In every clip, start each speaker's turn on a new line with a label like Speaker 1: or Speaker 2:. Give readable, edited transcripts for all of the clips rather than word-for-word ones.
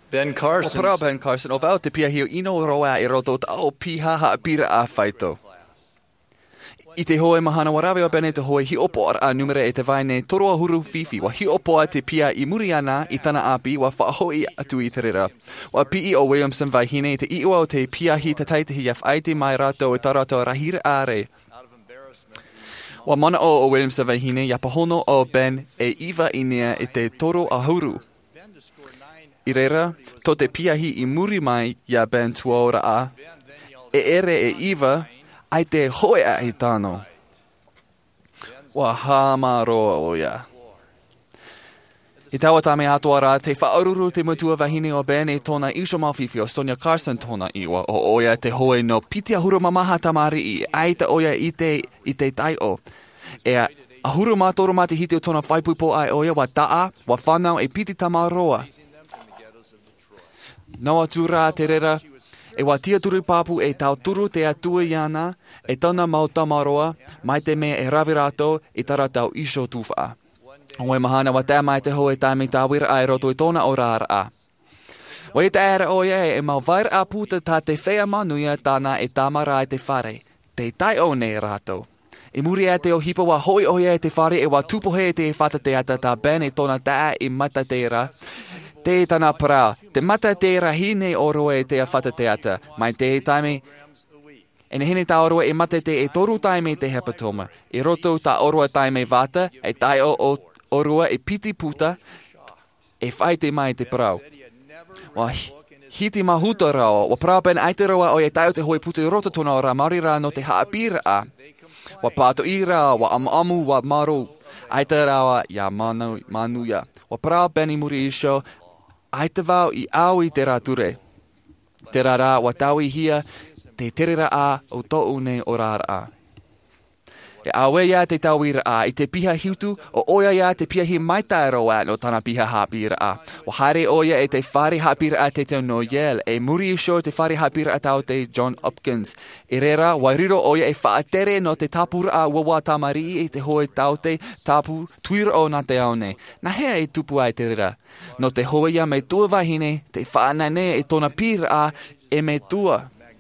Speaker 1: Ben Carson.
Speaker 2: Opera Ben Carson o bao te pia hio ino roa I roto tau piha haapira a whaito. I te hoe mahana warawe o bene te hoe hi opo a numere e te vaine toroa huru fifi wa hi opo a te pia I muri ana I tana api wa whaahoi atu I te rera. Wa P.E. o Williamson vai hine te iwa o te pia hi te taitehi a whaite mai rato e tarato rahira are. Wa mana o Williamson vai hine ia pahono o Ben e iwa inia I te toro a huru. I reira, to te piahi I muri mai ia Ben tuaora a, e ere e iwa, ai te hoea I tano. Wa hama roa o ia. I taua tame atua rā, te whaaruru te mutua wahine o Ben e tōna isho mawhiwhi o Sonia Carson tōna iwa o oia te hoe no pitia huru mamaha tamari I aita oia I te tai o. Ea, a huru mātoro mā te hite o tōna whaipupo ai oia wa taa, wa whanau e piti tamaroa. Noa tūrā te rera, e wa tia turu pāpu e tau turu te atua iana, e tana mau tamaroa, mai te mea e rawi rato I tara tau isho tūwha. Hoi mahana wa tā mai te hoe tāmi tāwira ai roto I tōna o rāra a. Wa I te ere oia e mau vaira a puta tā te whea manuia tāna e tāmara ai te whare, te tai o nei rato. I muri e te o hipa wa hoi oia e te whare e wa tupohe e te whatateata tā Ben e tōna tā I matateira, te tana parā, te mata te rahine o roe te a whatateata, mai te taime, e hene tā oroa e mata te e toru taime te hepatoma, e roto tā oroa taime vata, e tai o oroa e piti puta, e whai te mai te parau. Wa hiti mahuta rao, wa parau Ben aiteroa o e tai o te hoi puta I roto tona ora marira no te haapira a, wa pato I rā, wa amu wa maru, aiterawa ia manuia, wa parau Ben I muri isho, ai te wau I au I te rature. Te rara wa tau I hia te terera a o to'u nei o rara a. E awe ia te tauira a I te piha hiutu o oia ia te piha hi maitaero a no tana piha hapira a. O haere oia e te whare hapira a te tau no Yale e muri isho te whare hapira a tau te John Hopkins. E rera wairiro oia e whaatere no te tapura a wawa tamari e te hoe tau te tapu tuira o na te aone. Na hea e tupu ai te rera. No te hoe ia me tua wahine te whaanane e tona pira a e me tua.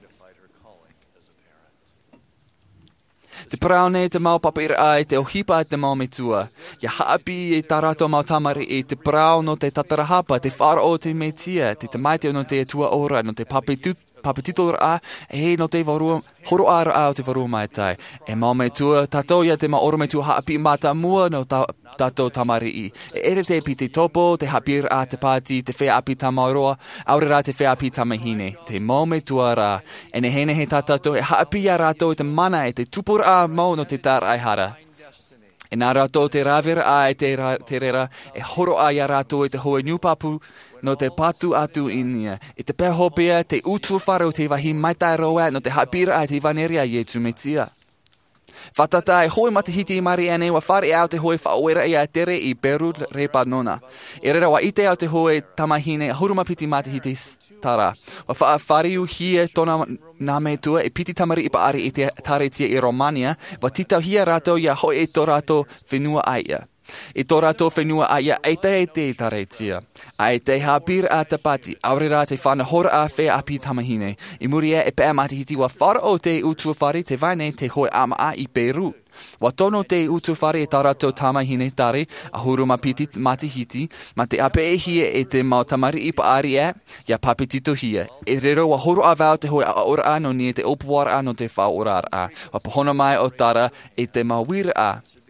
Speaker 2: Te praone te mau papira ai te ohipa te mau metua. Ia haapi e tarato mau tamari e te prao no te tatarahapa, te whara o te metia, te maite no te tua ora, no te papetitora a, e no te varua, horo ara a o te varua mai tai. E mau metua, tato ia te mau oro metua haapi mata mua no tato tamari i. E ere te piti topo, te hapira a te pati, te whea api tamaroa, aurera te whea api tamahine. Te mau metua ra, e ne hene he tatato, e haapi a rato e te mana e te tupura a mau no te tar ai hara. E nā rato te rawera a e te rera, e horo a ia rato e te hoe niupapu no te patu atu inia. E te pehopea, te utu wharo te wahi maitai roa no te hapira a te vaneria i e tumetia. Whatata e hoi matahiti I mari ane wa whare au te hoi whaoera I a tere I Peru repa nona. E rera wa ite au te hoi tamahine hurumapiti matahiti tara. Wa whaariu hie tona name tua e piti tamari I paari I te taretia I Romania, wa titau hia rato ia hoi e to rato whenua aia. I tō rato whenua a ia eite e te taretia. Ai te hapira a te pati, aurera te whana hora a whea api tamahine. I muri e pēa matihiti wa whara o te utua whare te vaine te hoe ama a I Peru. Wa tono te utua whare e tarato tamahine tare, a huru mapiti matihiti, ma te ape e hie e te mau tamari I paari e, ia papitito hie. E rero wa horo a vau te hoe a ora a no ni te opuara a no te whaorar a. Wa pohona mai o tara e te mawira a.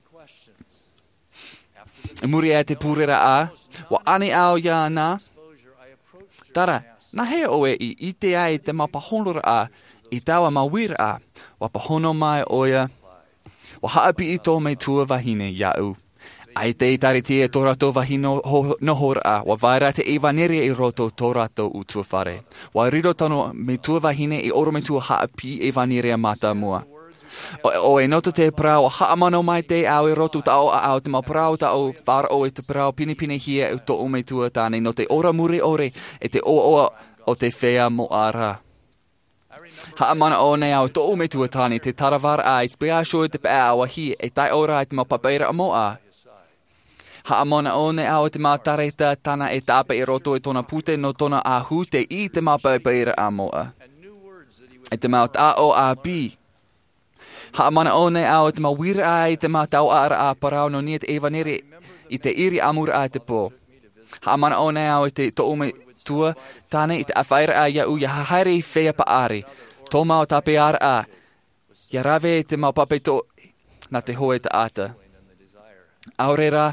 Speaker 2: E muri e te pūrera a, wa ane au ia nā. Tara, na hea oe I te ai te mapahonora a, I tawa mawira a, wa pahono mai oia, wa haapi I tō mei tua wahine iau. Ai te tariti e tō rato wahino nohora a, wa vaira te iwaneria I roto tō rato utua whare. Wa riro tano mei tua wahine I oro mei tua haapi iwaneria mata mua. O e nota te prau haamano mai te au e rotu tau a au te mau prau tau whara o e te prau pinipine hia e to ume tua tāne no te ora muri ore e te oa o te whea mo ara. Haamana o nei au to ume tua tāne te tarawara a i te pēa shoe te pēa awa hi e tai ora i te mau papeira mo a. Haamona one au te mātareta tana e tāpa e roto e tona pute no tona ahu te I te māpaipaira a moa. E te maut a o a pi. Haamana one au te mawira ai te mātau ara a parau no ni te evaneri I te iri amura a te pō. Haamana one au te toome tua tane I te awhaira a iau ia haere I whea paari. Tō mau tape ara a. Ia rave te mau pape tō na te hoe te ata. Aurera,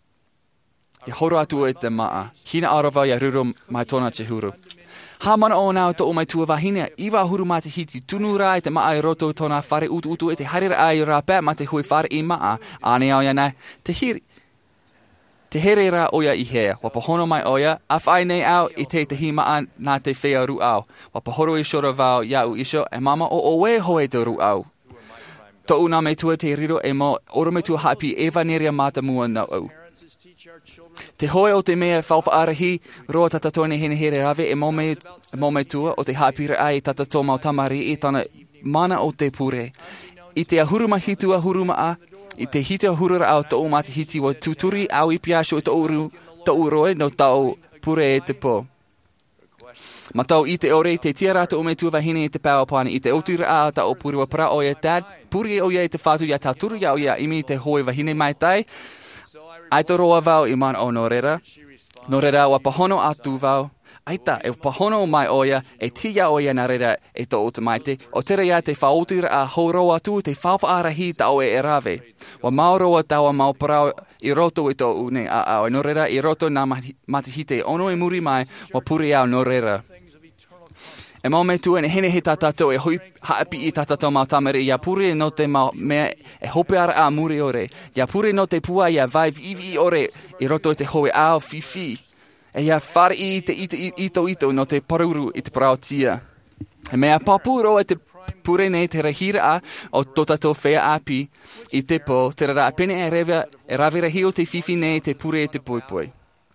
Speaker 2: te horo atu e te maa. Hina arowa ia ruro mai tōna te huru. Haamana o nāu tō o mai tua wahine, iwa huru mā te hiti tunu rā e te maa I roto tōna whare utu e te harira ai rā pē mā te hui whare I maa. Āne au ia nei, te here rā oia I hea. Wapahono mai oia, a whai nei au I te hi maa nā te whea ru au. Wapahoro I shora vau iau isho, e mama o oe hoe te ru au. Tō una me tua te riro e mo oro me tua hapi evaneria mata mua na au. Te hoe o te mea whawhaarahi, roa tatatone hene here rave e mo me tua o te hapira ai tatato mau tamari I tana mana o te pure. I te ahuruma hitua huruma a, I te hita hurura au tō mati hiti wa tuturi au I piasho tō uroe no tau pure e te pō. Matau I te ore, te tia rata o me tua wahine I te pāwapani I te otira a ta o puri wa pra o ia dad, puri o ia I te whātu ia tāturu ia o ia imi te hoe wahine mai tai. Ai to roa vau I mana o norera. Norera wa pahono atu vau. Aita, e pahono mai oia, e tia oia na rera e to utamaite. O tera ia te whaotira a horo atu, te whawhaarahi tau e rave. Wa mauroa taua mau parau I roto I to une a au. E norera I roto nā matihite ono e muri mai, wa puri au norera. E mau me tua ne hene he tatato e hui haapi I tatato mau tamere ia puri no te mau mea e hope ara a muri ore. Ia puri no te pua ia vai iwi ore I roto te hoe ao fifi. E ia whare I te ito no te paruru I te parautia. E mea papuro e te pure nei te rahira a o totato whea api I te po te rara pene e ravira hi o te fifi nei te pure e te poipoi.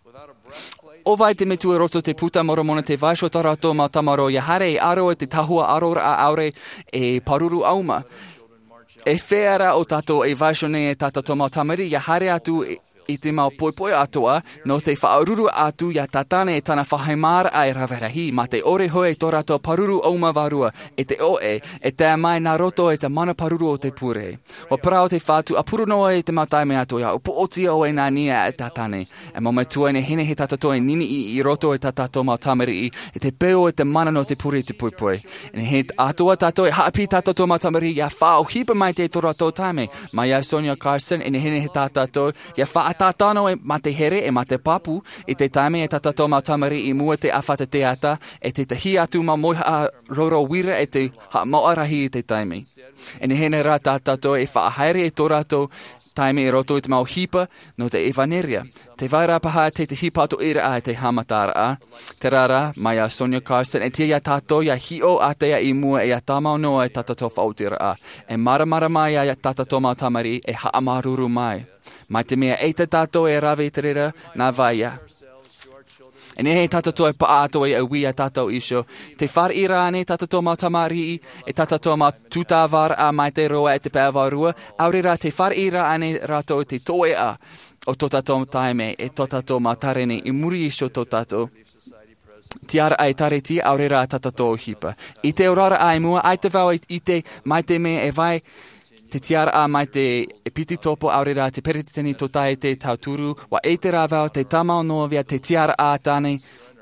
Speaker 2: O vai te metua roto te puta moromona te vaisho tarato ma tamaro ia hare I aro e te tahua arora a aure e paruru auma. E wheara o tato e vaisho nei e tatato ma tamari ia hare atu I te mau poipoi atua, no te whaaruru atu ia tatane e tana whahaimara ai raverahi, ma te ore hoe torato paruru auma varua, e te oe, e te mai nā roto e te mana paruru o te pure. Wa parao te whātu apuru noa e te mataime atoia, upo otia o e nā nia e tatane. E mama tua ne hene he tatato e nini I roto e tatato mau tamari e te peo e te mana no te pure te poipoi. E he atua tato e haapi tatato mau tamari ia whao hipa mai te torato taime, ma ia Sonia Carson e ne hene he tatato ia wha tatano e ma te here e ma te papu I te taime e tatato mau tamari I mua te awhata te ata e te tahi atu ma moiha a roro wira e te maoarahi I te taime. E ne hene rā tatato e whaahaere e torato taime e roto I te mau hipa no te evaneria. Te vaira paha te hipa ato ira a te hamatara a. Te rara, mai a Sonia Carson e tia ia tato ia hio a te I mua e a tamau noa e tatato whautira a. E maramara mai a tatato mau tamari e haamaruru mai. Mai te mea e te tato e rave te rera, nā vaia. E ne he tatato e paato e wia tato isho. Te whare I rāne tatato mau tamari e tatato mau tutawara a mai te roa e te pēwarua. Aurera te whare I rāne rato te toe a o totato taime e totato mau tarene I muri isho totato. Tiara ai tareti aurera tatato o hipa. I te orara ai mua, ai te wau I te mai te mea e vai te tiara a mai te piti topo aurera te perititeni totai te tauturu wa e te ravau te tamau novia te tiara a tane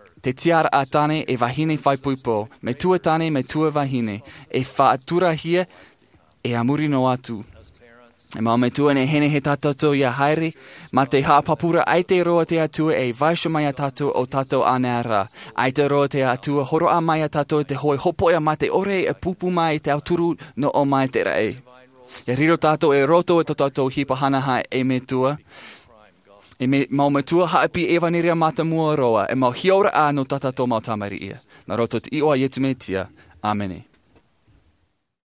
Speaker 2: e wahine whai puipo me tua tane me tua wahine e whaatura hia e amuri no atu. E mau me tua ne hene he tatato ia haere ma te hapapura ai te roa te atua e vaisho mai a tato o tato anera. Ai te roa te atua horo a mai a tato te hoi hopoia ma te ore e pupu mai te auturu no o mai te rae. E riro tato e roto e tato hipa hanaha e me tua. E mau me tua haapi e vaniria mata mua roa. E mau hiora a no tato mau tamari ia. Na roto te iwa yetu me tia. Amene.